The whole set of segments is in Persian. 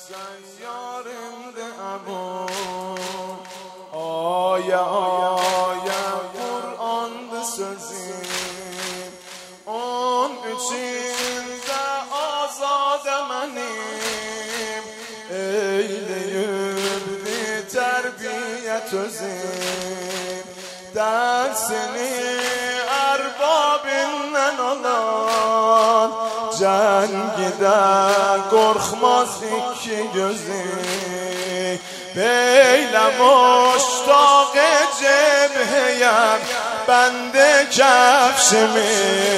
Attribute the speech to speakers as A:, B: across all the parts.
A: سیارنده امو آیا قرآن بسازیم اون içinde azad منیم eyleyip terbiyet özüm dersini erbabinden alan cengide korkmaz iki gözü beyle muştak cebheyem ben de kefşimi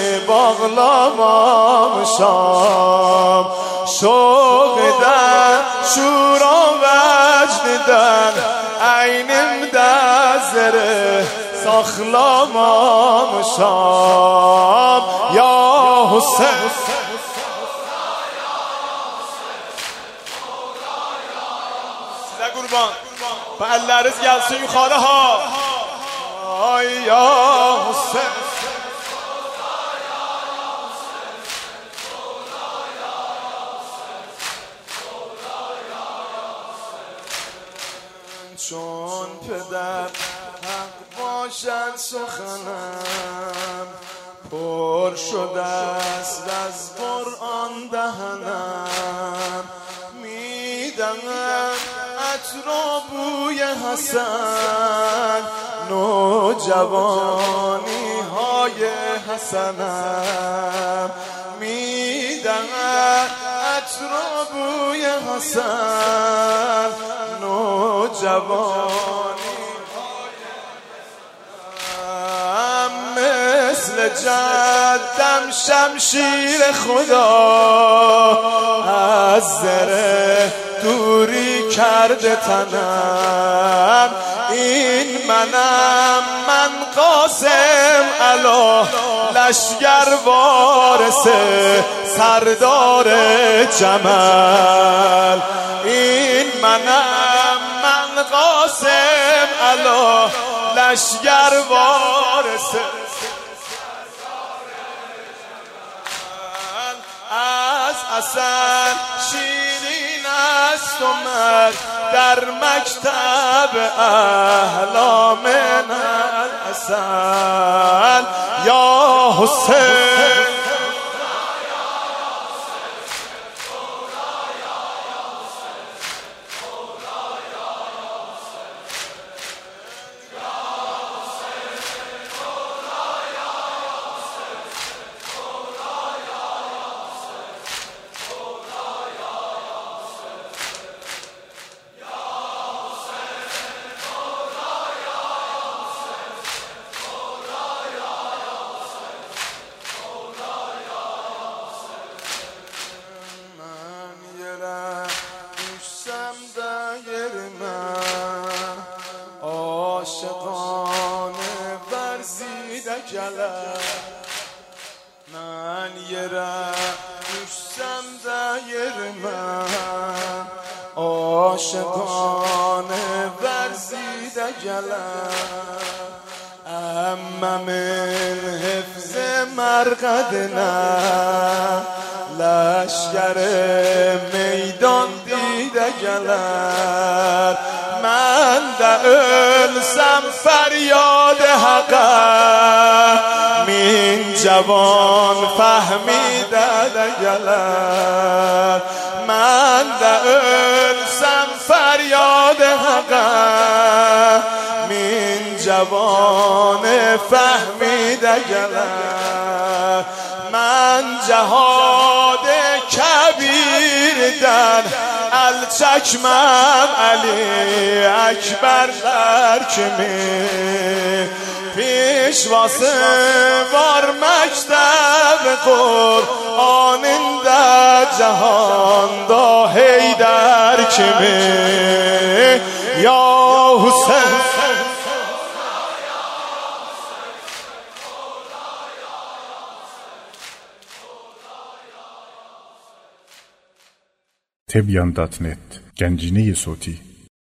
A: bağlamamışam şoğiden şura vecdiden eynimde zere saklamamışam ya Hüseyin size kurban ve elleriniz gelsin yukarı ha ay ya Hüseyin چون پدر حق باشد سخنم پر شده است از قرآن دهنم میدمم عطر و بوی حسن نوجوانی های حسنم میدمم عطر و بوی حسن نوجوانی مثل جدم شمشیر خدا از زره دوری کرده تنم این منم من قاسم علا لشگر وارث سردار جمل این منم من قاسم علا لشگر وارث از اصل شیرین است و مرد در مکتب احلا من الاصل یا حسین من یه ره دوستم دایر من عاشقانه ورزیده گلم اما من حفظ مرقد نه لشکر میدان دیده گلم من ده ölsem فریاد حقم این جوان فهمیده دگلم من ده ölsem فریاد حقم این جوان فهمیده گلم من جهاد کبیر در الچکمم علی اکبر در کمی پیشواسه var مکتب قرآنinde cihanda Heydər kimi ya Hüseyin
B: Tebyan.net Gənciniyi Soti